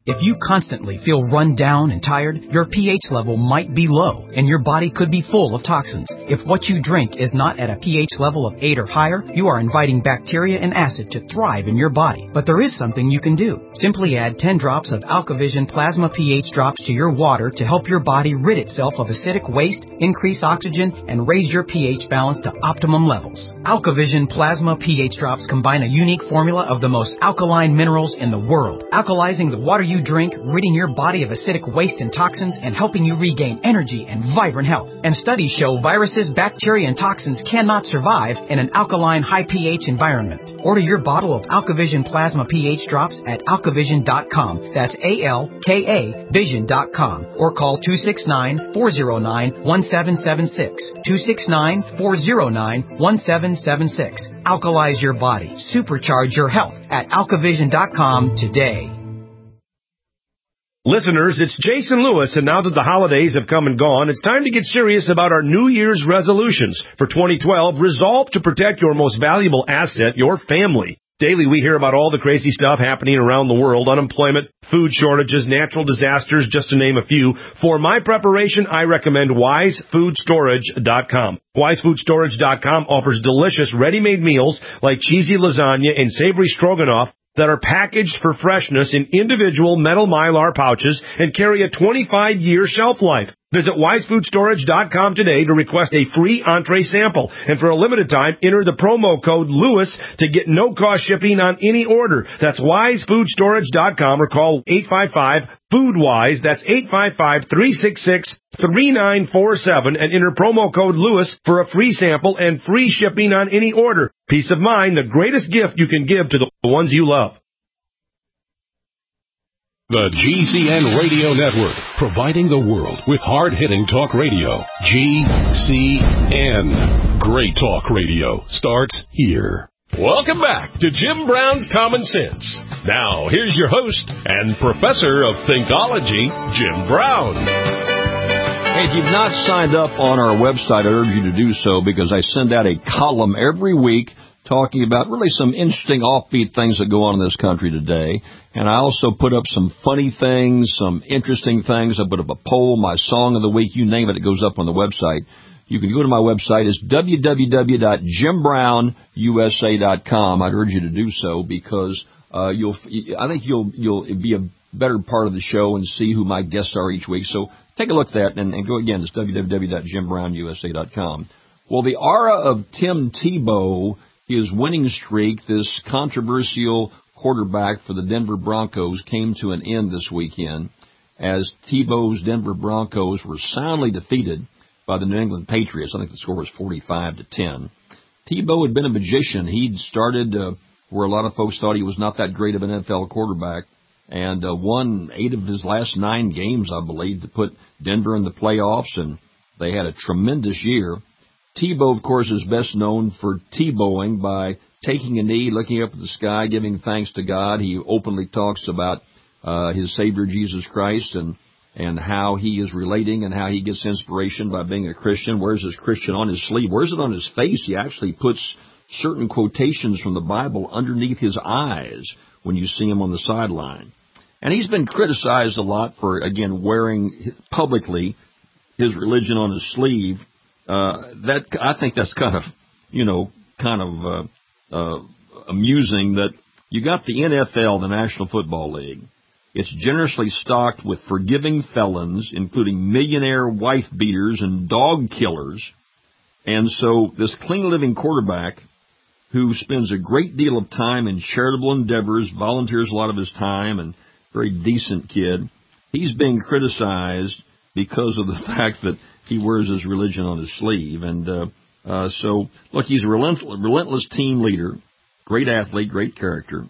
If you constantly feel run down and tired, your pH level might be low, and your body could be full of toxins. If what you drink is not at a pH level of eight or higher, you are inviting bacteria and acid to thrive in your body. But there is something you can do. Simply add ten drops of AlkaVision Plasma pH drops to your water to help your body rid itself of acidic waste, increase oxygen, and raise your pH balance to optimum levels. AlkaVision Plasma pH drops combine a unique formula of the most alkaline minerals in the world, alkalizing the water you drink, ridding your body of acidic waste and toxins, and helping you regain energy and vibrant health. And studies show viruses, bacteria, and toxins cannot survive in an alkaline, high pH environment. Order your bottle of AlkaVision Plasma pH drops at alkavision dot com. That's A L K A vision dot com. Or call two six nine, four zero nine, one seven seven six. two six nine, four zero nine, one seven seven six. Alkalize your body. Supercharge your health at alkavision dot com today. Listeners, it's Jason Lewis, and now that the holidays have come and gone, it's time to get serious about our New Year's resolutions. For twenty twelve, resolve to protect your most valuable asset, your family. Daily, we hear about all the crazy stuff happening around the world, unemployment, food shortages, natural disasters, just to name a few. For my preparation, I recommend wise food storage dot com. wise food storage dot com offers delicious ready-made meals like cheesy lasagna and savory stroganoff that are packaged for freshness in individual metal mylar pouches and carry a twenty-five year shelf life. Visit wise food storage dot com today to request a free entree sample. And for a limited time, enter the promo code Lewis to get no-cost shipping on any order. That's wise food storage dot com or call eight five five, food wise. That's eight five five, three six six, three nine four seven and enter promo code Lewis for a free sample and free shipping on any order. Peace of mind, the greatest gift you can give to the ones you love. The G C N Radio Network, providing the world with hard-hitting talk radio. G C N. Great talk radio starts here. Welcome back to Jim Brown's Common Sense. Now, here's your host and professor of Thinkology, Jim Brown. Hey, if you've not signed up on our website, I urge you to do so because I send out a column every week talking about really some interesting offbeat things that go on in this country today. And I also put up some funny things, some interesting things. I put up a poll, my song of the week, you name it, it goes up on the website. You can go to my website. It's w w w dot jim brown u s a dot com. I'd urge you to do so because uh, you'll. I think you'll you'll be a better part of the show and see who my guests are each week. So take a look at that and, and go again. It's w w w dot jim brown u s a dot com. Well, the aura of Tim Tebow, his winning streak, this controversial quarterback for the Denver Broncos, came to an end this weekend as Tebow's Denver Broncos were soundly defeated by the New England Patriots. I think the score was forty-five to ten. Tebow had been a magician. He'd started uh, where a lot of folks thought he was not that great of an N F L quarterback and uh, won eight of his last nine games, I believe, to put Denver in the playoffs, and they had a tremendous year. Tebow, of course, is best known for Tebowing by taking a knee, looking up at the sky, giving thanks to God. He openly talks about uh, his Savior, Jesus Christ, and and how he is relating and how he gets inspiration by being a Christian. Wears his Christian on his sleeve. Wears it on his face. He actually puts certain quotations from the Bible underneath his eyes when you see him on the sideline. And he's been criticized a lot for, again, wearing publicly his religion on his sleeve. Uh, that I think that's kind of, you know, kind of uh, uh, amusing that you got the N F L, the National Football League. It's generously stocked with forgiving felons, including millionaire wife beaters and dog killers. And so this clean-living quarterback who spends a great deal of time in charitable endeavors, volunteers a lot of his time, and very decent kid, he's being criticized because of the fact that he wears his religion on his sleeve. And uh, uh, so, look, he's a relentless, relentless team leader, great athlete, great character.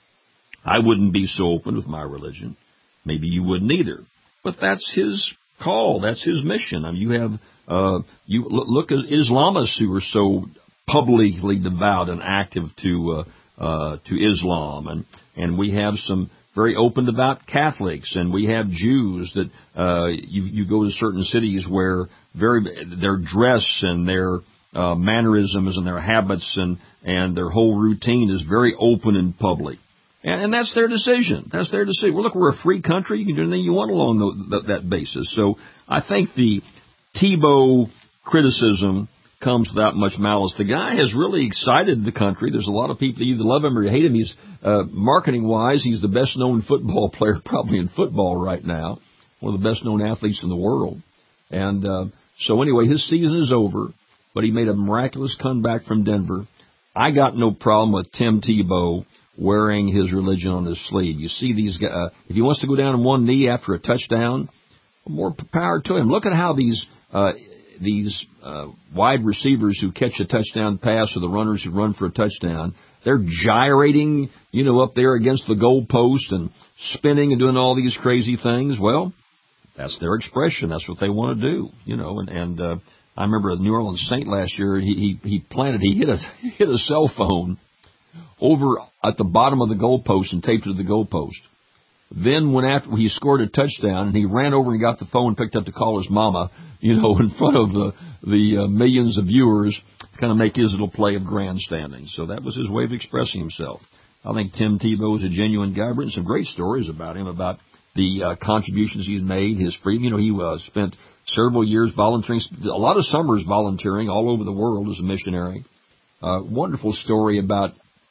I wouldn't be so open with my religion. Maybe you wouldn't either. But that's his call. That's his mission. I mean, you have, uh, you look at Islamists who are so publicly devout and active to, uh, uh, to Islam. And, and we have some very open, devout Catholics, and we have Jews that, uh, you, you go to certain cities where very, their dress and their, uh, mannerisms and their habits and, and their whole routine is very open and public. And, and that's their decision. That's their decision. Well, look, we're a free country. You can do anything you want along the, the, that basis. So I think the Tebow criticism comes without much malice. The guy has really excited the country. There's a lot of people that either love him or hate him. He's, uh, marketing-wise, he's the best-known football player probably in football right now, one of the best-known athletes in the world. And uh, so anyway, his season is over, but he made a miraculous comeback from Denver. I got no problem with Tim Tebow wearing his religion on his sleeve. You see these guys, uh, if he wants to go down on one knee after a touchdown, more power to him. Look at how these uh, these uh, wide receivers who catch a touchdown pass or the runners who run for a touchdown, they're gyrating, you know, up there against the goalpost and spinning and doing all these crazy things. Well, that's their expression. That's what they want to do, you know. And, and uh, I remember a New Orleans Saint last year. He he, he planted, he hit a he hit a cell phone over at the bottom of the goalpost and taped it to the goalpost. Then when after he scored a touchdown, and he ran over and got the phone and picked up to call his mama, you know, in front of the the uh, millions of viewers, to kind of make his little play of grandstanding. So that was his way of expressing himself. I think Tim Tebow is a genuine guy. I've written some great stories about him, about the uh, contributions he's made, his freedom. You know, he uh, spent several years volunteering, a lot of summers volunteering all over the world as a missionary. Uh, wonderful story about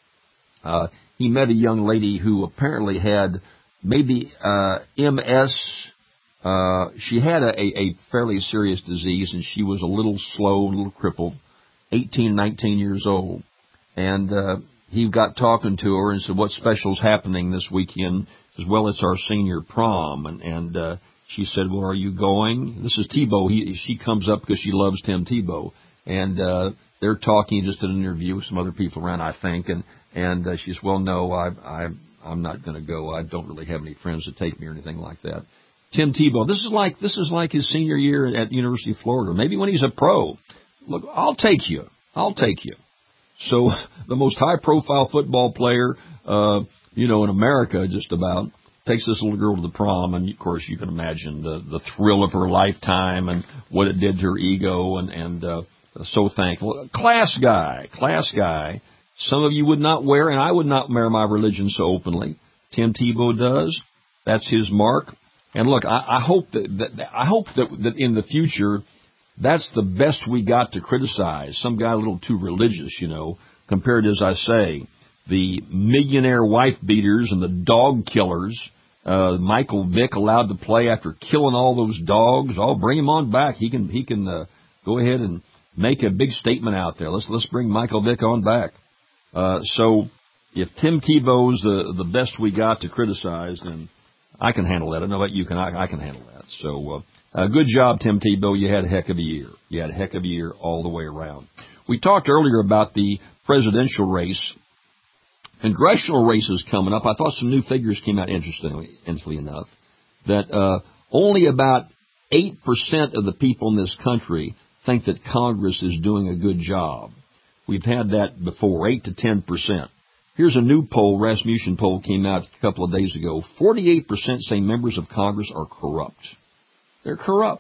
uh, he met a young lady who apparently had maybe uh, M S. Uh, she had a, a fairly serious disease, and she was a little slow, a little crippled, eighteen, nineteen years old. And uh, he got talking to her and said, "What special's happening this weekend?" As well as our senior prom. And, and uh, she said, "Well, are you going?" This is Tebow. He, she comes up because she loves Tim Tebow. And uh, they're talking, just did an interview with some other people around, I think. And, and uh, she says, "Well, no, I, I, I'm not going to go. I don't really have any friends to take me or anything like that." Tim Tebow, this is like this is like his senior year at the University of Florida. Maybe when he's a pro. Look, I'll take you. I'll take you. So the most high-profile football player, uh, you know, in America, just about, takes this little girl to the prom, and of course you can imagine the the thrill of her lifetime and what it did to her ego, and and uh, so thankful. Class guy, class guy. Some of you would not wear, and I would not wear my religion so openly. Tim Tebow does. That's his mark. And look, I, I hope that, that I hope that, that in the future, that's the best we got to criticize. Some guy a little too religious, you know, compared, as I say, the millionaire wife beaters and the dog killers. Uh, Michael Vick allowed to play after killing all those dogs. Oh, bring him on back. He can he can uh, go ahead and make a big statement out there. Let's let's bring Michael Vick on back. Uh, so if Tim Tebow's the the best we got to criticize, then I can handle that. I know about you can. I, I can handle that. So uh, uh, good job, Tim Tebow. You had a heck of a year. You had a heck of a year all the way around. We talked earlier about the presidential race. Congressional races coming up. I thought some new figures came out interestingly, interestingly enough, that uh, only about eight percent of the people in this country think that Congress is doing a good job. We've had that before, eight to ten percent. Here's a new poll, Rasmussen poll came out a couple of days ago. forty-eight percent say members of Congress are corrupt. They're corrupt.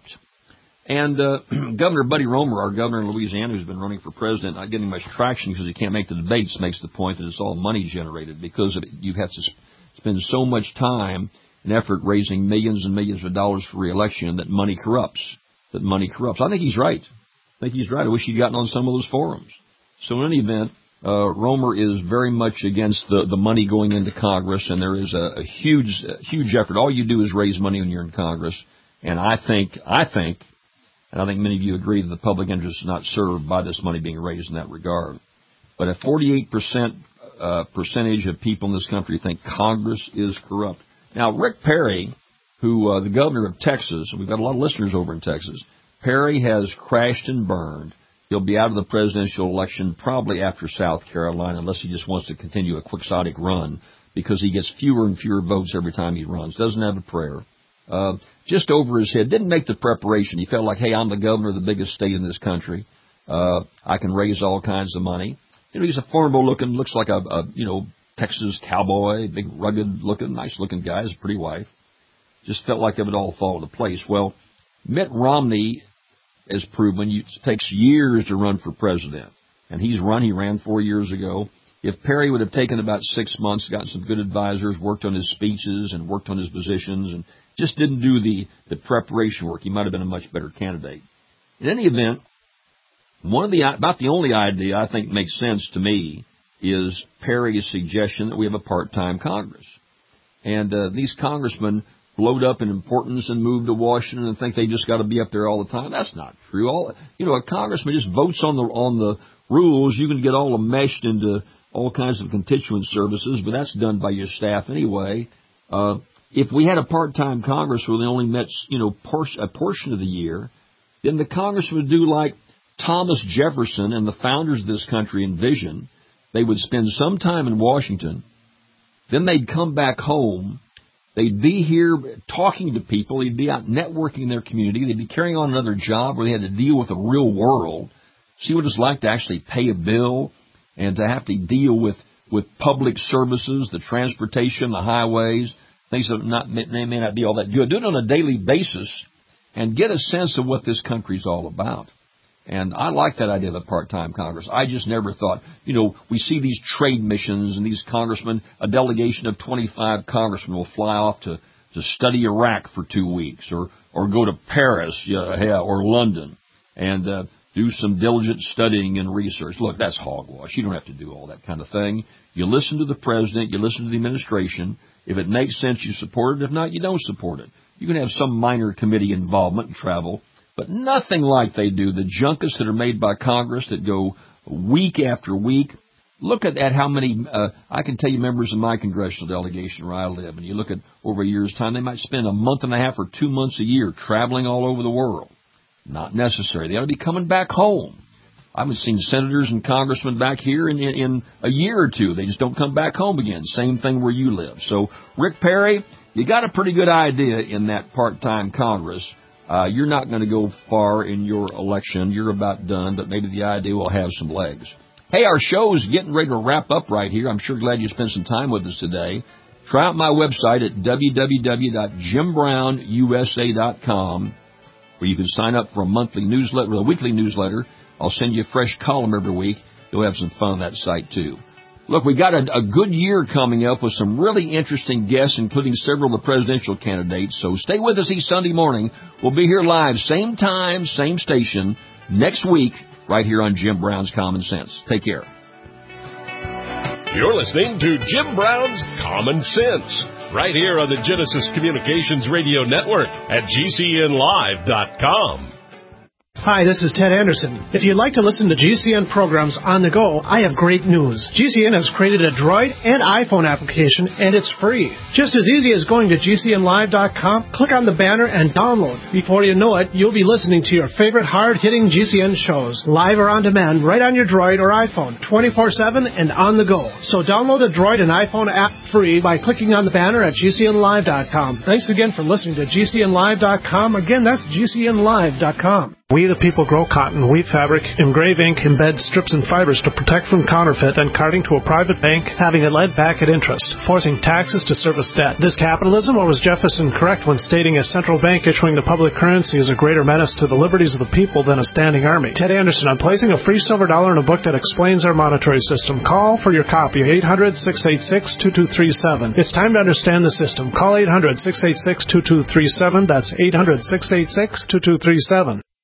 And uh, Governor Buddy Romer, our governor in Louisiana, who's been running for president, not getting much traction because he can't make the debates, makes the point that it's all money generated because you have to spend so much time and effort raising millions and millions of dollars for re-election that money corrupts. That money corrupts. I think he's right. I think he's right. I wish he'd gotten on some of those forums. So in any event, uh, Romer is very much against the, the money going into Congress, and there is a, a huge, a huge effort. All you do is raise money when you're in Congress. And I think, I think, and I think many of you agree that the public interest is not served by this money being raised in that regard. But a forty-eight percent uh, percentage of people in this country think Congress is corrupt. Now, Rick Perry, who uh, the governor of Texas, and we've got a lot of listeners over in Texas, Perry has crashed and burned. He'll be out of the presidential election probably after South Carolina, unless he just wants to continue a quixotic run, because he gets fewer and fewer votes every time he runs. Doesn't have a prayer. Uh, just over his head. Didn't make the preparation. He felt like, hey, I'm the governor of the biggest state in this country. Uh, I can raise all kinds of money. You know, he's a formidable looking, looks like a, a you know, Texas cowboy, big rugged looking, nice looking guy, has a pretty wife. Just felt like it would all fall into place. Well, Mitt Romney has proven it takes years to run for president. And he's run, he ran four years ago. if Perry would have taken about six months, gotten some good advisors, worked on his speeches and worked on his positions, and just didn't do the, the preparation work, he might have been a much better candidate. In any event, one of the about the only idea I think makes sense to me is Perry's suggestion that we have a part-time Congress. And uh, these congressmen blowed up in importance and moved to Washington and think they just got to be up there all the time. That's not true. All you know, a congressman just votes on the on the rules. You can get all meshed into all kinds of constituent services, but that's done by your staff anyway. Uh, if we had a part-time Congress where they only met, you know, por- a portion of the year, then the Congress would do like Thomas Jefferson and the founders of this country envisioned. They would spend some time in Washington, then they'd come back home. They'd be here talking to people. They'd be out networking in their community. They'd be carrying on another job where they had to deal with the real world, see what it's like to actually pay a bill and to have to deal with, with public services, the transportation, the highways, things that not, they may not be all that good. Do it on a daily basis and get a sense of what this country's all about. And I like that idea of a part-time Congress. I just never thought, you know, we see these trade missions and these congressmen, a delegation of twenty-five congressmen will fly off to, to study Iraq for two weeks or, or go to Paris yeah, yeah, or London and uh, do some diligent studying and research. Look, that's hogwash. You don't have to do all that kind of thing. You listen to the president. You listen to the administration. If it makes sense, you support it. If not, you don't support it. You can have some minor committee involvement and travel, but nothing like they do. The junkets that are made by Congress that go week after week. Look at, at how many, uh, I can tell you members of my congressional delegation where I live, and you look at over a year's time, they might spend a month and a half or two months a year traveling all over the world. Not necessary. They ought to be coming back home. I haven't seen senators and congressmen back here in, in, in a year or two. They just don't come back home again. Same thing where you live. So, Rick Perry, you got a pretty good idea in that part-time Congress. Uh, you're not going to go far in your election. You're about done, but maybe the idea will have some legs. Hey, our show's getting ready to wrap up right here. I'm sure glad you spent some time with us today. Try out my website at w w w dot jim brown u s a dot com, where you can sign up for a monthly newsletter, or a weekly newsletter. I'll send you a fresh column every week. You'll have some fun on that site, too. Look, we got a, a good year coming up with some really interesting guests, including several of the presidential candidates. So stay with us each Sunday morning. We'll be here live, same time, same station, next week, right here on Jim Brown's Common Sense. Take care. You're listening to Jim Brown's Common Sense, right here on the Genesis Communications Radio Network at G C N live dot com. Hi, this is Ted Anderson. If you'd like to listen to G C N programs on the go, I have great news. G C N has created a Droid and iPhone application, and it's free. Just as easy as going to G C N live dot com, click on the banner, and download. Before you know it, you'll be listening to your favorite hard-hitting G C N shows, live or on demand, right on your Droid or iPhone, twenty-four seven and on the go. So download the Droid and iPhone app free by clicking on the banner at G C N live dot com. Thanks again for listening to G C N live dot com. Again, that's G C N live dot com. We the people grow cotton, weave fabric, engrave ink, embed strips and fibers to protect from counterfeit, then carting to a private bank, having it lent back at interest, forcing taxes to service debt. This capitalism, or was Jefferson correct when stating a central bank issuing the public currency is a greater menace to the liberties of the people than a standing army? Ted Anderson, I'm placing a free silver dollar in a book that explains our monetary system. Call for your copy, eight hundred, six eight six, two two three seven. It's time to understand the system. Call eight hundred, six eight six, two two three seven. That's eight hundred, six eight six, two two three seven.